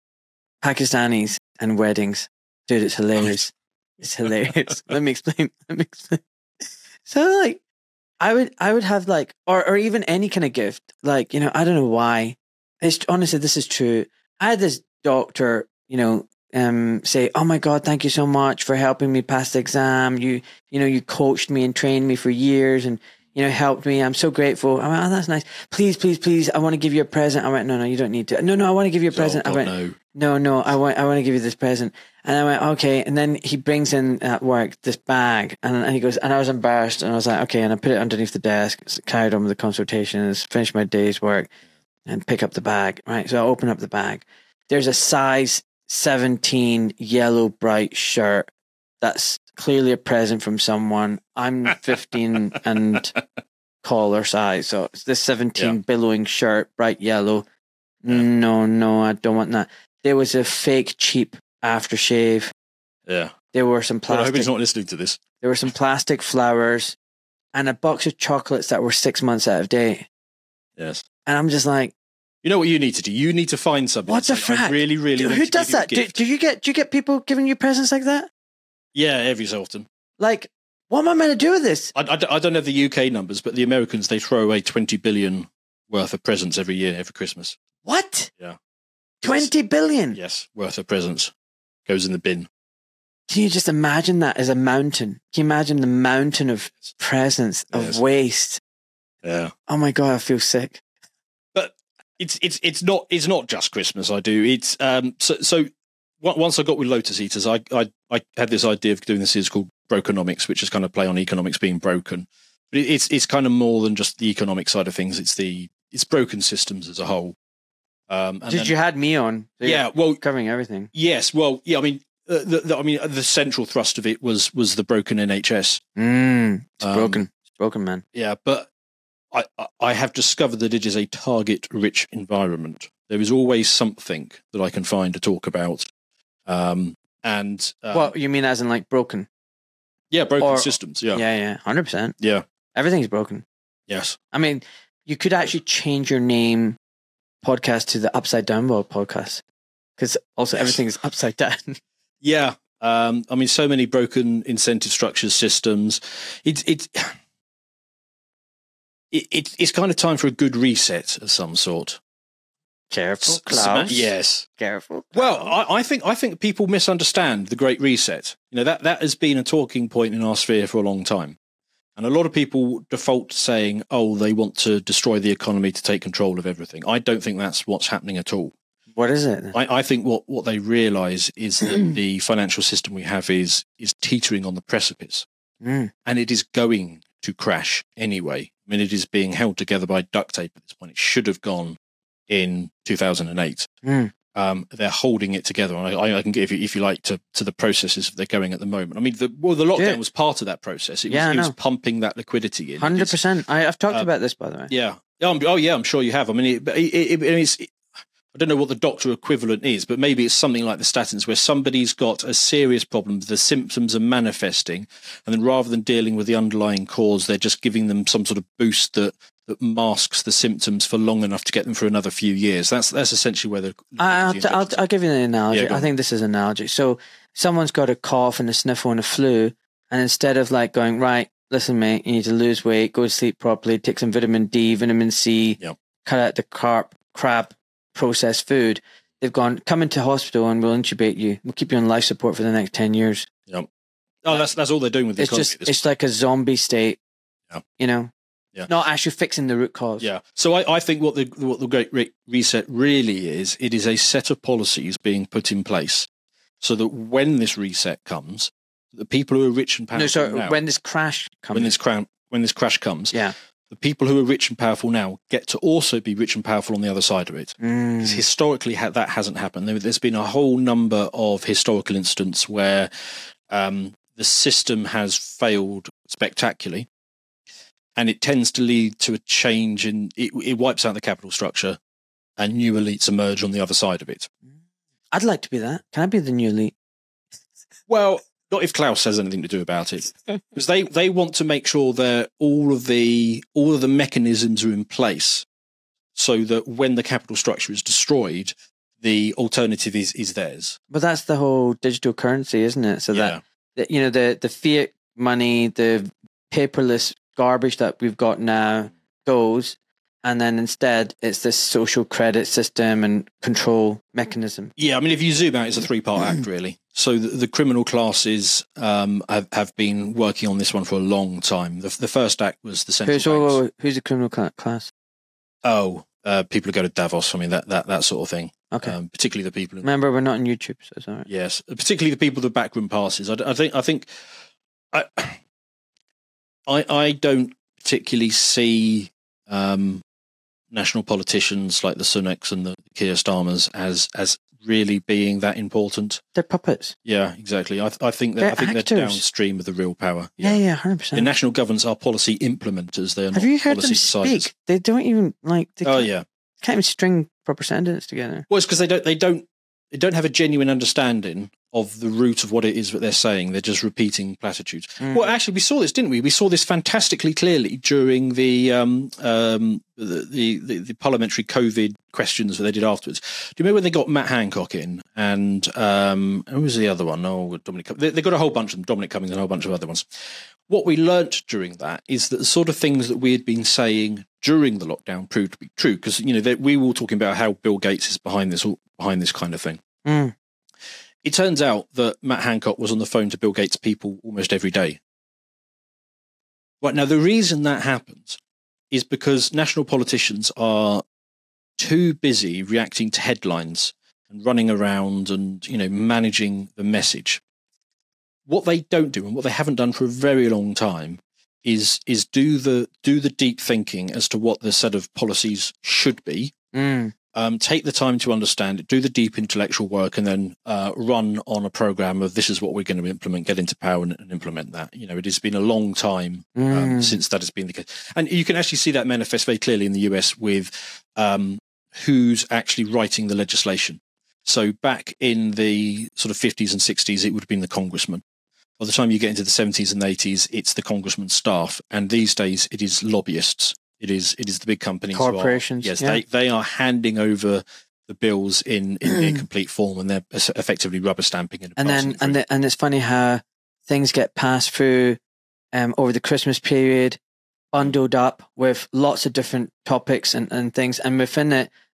Pakistanis and weddings. Dude, it's hilarious. It's hilarious. Let me explain. Let me explain. So, like, I would, I would have like, or, or even any kind of gift. Like, you know, I don't know why. It's honestly, this is true. I had this doctor, you know, um, say, "Oh my God, thank you so much for helping me pass the exam. You, you know, you coached me and trained me for years, and you know, helped me. I'm so grateful." I went, "Oh, that's nice. Please, please, please. I want to give you a present." I went, "No, no, you don't need to." "No, no, I want to give you a present." Oh, I went, God, "No, no. no, I want, I want to give you this present." And I went, "Okay." And then he brings in at work this bag, and, and he goes, and I was embarrassed, and I was like, "Okay." And I put it underneath the desk, carried on with the consultations, finished my day's work, and pick up the bag. Right, so I open up the bag. There's a size seventeen yellow bright shirt that's clearly a present from someone. I'm fifteen and collar size, so it's this seventeen Yeah. billowing shirt, bright yellow. No, no, I don't want that. There was a fake cheap aftershave. Yeah. There were some Well, I hope plastic. he's not listening to this. There were some plastic flowers, and a box of chocolates that were six months out of date. Yes. And I'm just like, You know what you need to do? You need to find somebody. what the and say, frack? I really, really. Dude, want who to does give you a that? Do, gift. do you get do you get people giving you presents like that? Yeah, every so often. Like, what am I meant to do with this? I, I, I don't have the U K numbers, but the Americans, they throw away twenty billion worth of presents every year, every Christmas. What? Yeah. Twenty billion? Yes, worth of presents goes in the bin. Can you just imagine that as a mountain? Can you imagine the mountain of presents, of Yes. waste? Yeah. Oh my God, I feel sick. But it's it's it's not it's not just Christmas. I do. It's um so so on- once I got with Lotus Eaters, I I I had this idea of doing this series called Brokenomics, which is kind of play on economics being broken. But it, it's it's kind of more than just the economic side of things. It's the it's broken systems as a whole. Um, and Did then- you had me on? So you're yeah, well, covering everything. yes, well, yeah. I mean, uh, the, the, I mean, uh, the central thrust of it was was the broken N H S. Mm, it's Um, broken. It's broken, man. Yeah, but I, I- I have discovered that it is a target-rich environment. There is always something that I can find to talk about. Um, and um, What you mean, as in like broken? yeah, broken or- systems. Yeah. Yeah, yeah, hundred percent. Yeah. Everything's broken. Yes. I mean, you could actually change your name podcast to the Upside Down World podcast, because also Yes. everything is upside down. Yeah. Um, I mean, so many broken incentive structures, systems. It's it's it, it, it's kind of time for a good reset of some sort. Careful, S- Klaus. yes. Careful. Well, I, I think I think people misunderstand the Great Reset. You know, that, that has been a talking point in our sphere for a long time. And a lot of people default to saying, oh, they want to destroy the economy to take control of everything. I don't think that's what's happening at all. What is it? I, I think what, what they realise is that the financial system we have is is teetering on the precipice. Mm. And it is going to crash anyway. I mean, it is being held together by duct tape at this point. It should have gone in two thousand eight. Mm. Um, they're holding it together. And I, I can give you, if you like, to, to the processes that they're going at the moment. I mean, the, well, the lockdown Yeah. was part of that process. It, Yeah, I was, it was know. pumping that liquidity in. one hundred It's- percent. I, I've talked uh, about this, by the way. Yeah. Oh, I'm- oh, yeah, I'm sure you have. I mean, it, it, it, it's, it, I don't know what the doctor equivalent is, but maybe it's something like the statins where somebody's got a serious problem, the symptoms are manifesting, and then rather than dealing with the underlying cause, they're just giving them some sort of boost that, that masks the symptoms for long enough to get them for another few years. That's that's essentially where the... I- I'll, the t- I'll, injections- I'll give you an analogy. Yeah, go I on. think this is an analogy. So someone's got a cough and a sniffle and a flu, and instead of like going, right, listen, mate, you need to lose weight, go to sleep properly, take some vitamin D, vitamin C, Yep. cut out the carb, crap, processed food, they've gone, come into hospital and we'll intubate you. We'll keep you on life support for the next ten years. Yep. Oh, that's that's all they're doing with the It's economy just, at this it's like a zombie state, Yeah. you know? Yeah. Not actually fixing the root cause. Yeah. So I, I think what the what the Great Re- Reset really is, it is a set of policies being put in place so that when this reset comes, the people who are rich and powerful No, sorry, now, when this crash comes. when this crown, when this crash comes, yeah. the people who are rich and powerful now get to also be rich and powerful on the other side of it. Mm. Because historically, ha- that hasn't happened. There, there's been a whole number of historical incidents where um, the system has failed spectacularly. And it tends to lead to a change in it, it wipes out the capital structure and new elites emerge on the other side of it. I'd like to be that. Can I be the new elite? Well, not if Klaus has anything to do about it, because they, they want to make sure that all of the all of the mechanisms are in place, so that when the capital structure is destroyed, the alternative is is theirs. But that's the whole digital currency, isn't it? So Yeah. that, that, you know, the, the fiat money, the paperless garbage that we've got now goes, and then instead it's this social credit system and control mechanism. Yeah, I mean, if you zoom out, it's a three-part act, really. So the, the criminal classes um, have, have been working on this one for a long time. The, the first act was the central Who's, banks. oh, who's the criminal cla- class? Oh, uh, people who go to Davos. I mean, that that, that sort of thing. Okay. Um, particularly the people. Who, Remember, we're not on YouTube, so it's all right. yes, particularly the people with backroom passes. I, d- I think. I think. I. I, I don't particularly see um, national politicians like the Sunaks and the Keir Starmers as as really being that important. They're puppets. Yeah, exactly. I, th- I think that They're I think they're actors. downstream of the real power. Yeah, yeah, one hundred The percent. national governments are policy implementers. They are Have not you heard them policy deciders. speak? They don't even, like, they Oh can't, yeah. can't even string proper sentences together. Well, it's because they don't they don't they don't have a genuine understanding of the root of what it is that they're saying. They're just repeating platitudes. Mm. Well, actually, we saw this, didn't we? We saw this fantastically clearly during the um, um, the, the, the the parliamentary COVID questions that they did afterwards. Do you remember when they got Matt Hancock in and um, who was the other one? Oh, Dominic. They, they got a whole bunch of them. Dominic Cummings and a whole bunch of other ones. What we learnt during that is that the sort of things that we had been saying during the lockdown proved to be true, because you know they, we were all talking about how Bill Gates is behind this behind this kind of thing. Mm. It turns out that Matt Hancock was on the phone to Bill Gates' people almost every day. Right, now, the reason that happens is because national politicians are too busy reacting to headlines and running around and, you know, managing the message. What they don't do, and what they haven't done for a very long time, is is do the do the deep thinking as to what the set of policies should be. Mm. Um, take the time to understand it, do the deep intellectual work, and then uh, run on a program of this is what we're going to implement, get into power and, and implement that. You know, it has been a long time um, Mm. since that has been the case. And you can actually see that manifest very clearly in the U S with um, who's actually writing the legislation. So back in the sort of fifties and sixties, it would have been the congressman. By the time you get into the seventies and eighties, it's the congressman's staff. And these days, it is lobbyists. It is it is the big companies, who are- Corporations, yes, yeah. they they are handing over the bills in in their complete form, and they're es- effectively rubber stamping it. And then, and the, and it's funny how things get passed through um, over the Christmas period, bundled up with lots of different topics and, and things, and within it,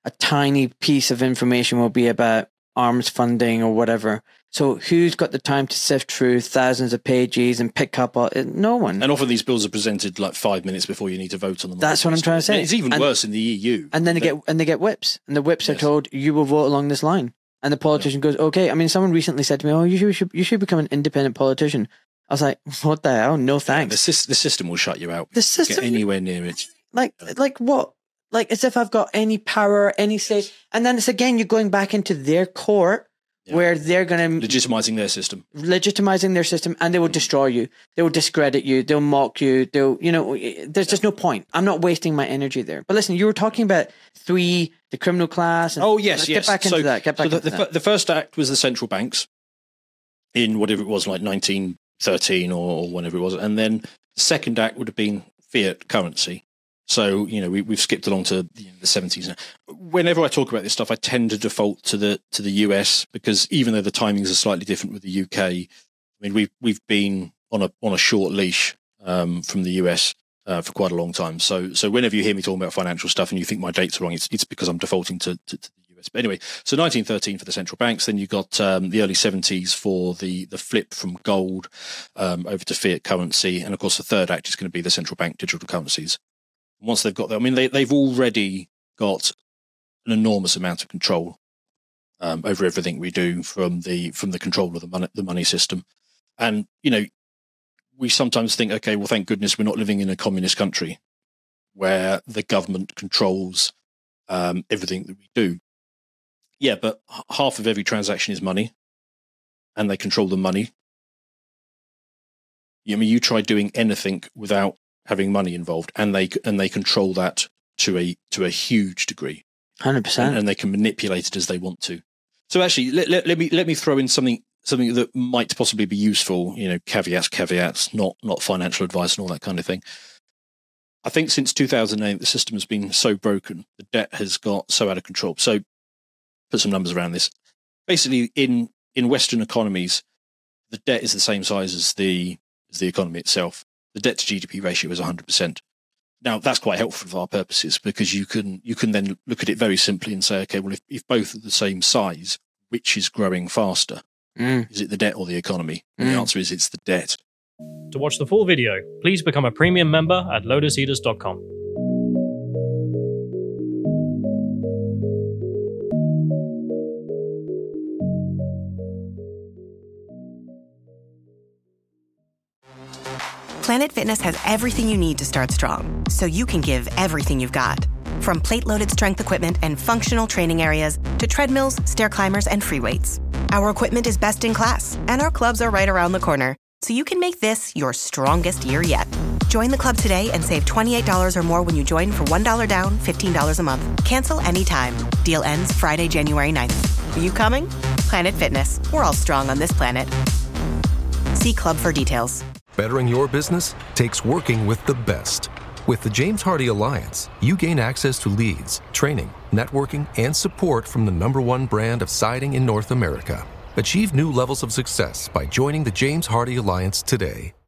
a tiny piece of information will be about arms funding or whatever. So who's got the time to sift through thousands of pages and pick up all, no one. And often these bills are presented like five minutes before you need to vote on them. That's what I'm trying to say. And it's even and, worse in the E U. And then they get and they get whips, and the whips yes. are told you will vote along this line. And the politician yeah. goes, okay. I mean, someone recently said to me, "Oh, you should, you should you should become an independent politician." I was like, "What the hell? No thanks." Yeah, the, the system will shut you out. The system, get anywhere near it. Like like what? Like as if I've got any power, any say. And then it's again, you're going back into their court. Yeah. Where they're going to... Legitimizing their system. Legitimizing their system, and they will destroy you. They will discredit you. They'll mock you. They'll, you know, there's just no point. I'm not wasting my energy there. But listen, you were talking about three, the criminal class. And oh, yes, yes. Get back into so, that. Get back so into the, that. The first act was the central banks in whatever it was, like nineteen thirteen or whenever it was. And then the second act would have been fiat currency. So, you know, we, we've skipped along to the, the seventies now. Whenever I talk about this stuff, I tend to default to the to the U S because even though the timings are slightly different with the U K, I mean, we've we've been on a on a short leash um, from the U S uh, for quite a long time. So so whenever you hear me talking about financial stuff and you think my dates are wrong, it's it's because I'm defaulting to, to, to the U S. But anyway, so nineteen thirteen for the central banks. Then you got um, the early seventies for the the flip from gold um, over to fiat currency, and of course the third act is going to be the central bank digital currencies. Once they've got that, I mean, they, they've already got an enormous amount of control um, over everything we do from the from the control of the money, the money system. And, you know, we sometimes think, okay, well, thank goodness we're not living in a communist country where the government controls um, everything that we do. Yeah, but half of every transaction is money, and they control the money. I mean, you try doing anything without having money involved, and they and they control that to a to a huge degree, hundred percent, and, and they can manipulate it as they want to. So actually, let, let, let me let me throw in something something that might possibly be useful. You know, caveats, caveats, not not financial advice and all that kind of thing. I think since two thousand eight, the system has been so broken, the debt has got so out of control. So, put some numbers around this. Basically, in in Western economies, the debt is the same size as the as the economy itself. The debt to G D P ratio is one hundred percent. Now, that's quite helpful for our purposes because you can you can then look at it very simply and say, okay, well, if, if both are the same size, which is growing faster? Mm. Is it the debt or the economy? And mm. the answer is it's the debt. To watch the full video, please become a premium member at lotus eaters dot com. Planet Fitness has everything you need to start strong, so you can give everything you've got. From plate-loaded strength equipment and functional training areas to treadmills, stair climbers, and free weights. Our equipment is best in class, and our clubs are right around the corner, so you can make this your strongest year yet. Join the club today and save twenty-eight dollars or more when you join for one dollar down, fifteen dollars a month. Cancel anytime. Deal ends Friday, January ninth. Are you coming? Planet Fitness. We're all strong on this planet. See club for details. Bettering your business takes working with the best. With the James Hardie Alliance, you gain access to leads, training, networking, and support from the number one brand of siding in North America. Achieve new levels of success by joining the James Hardie Alliance today.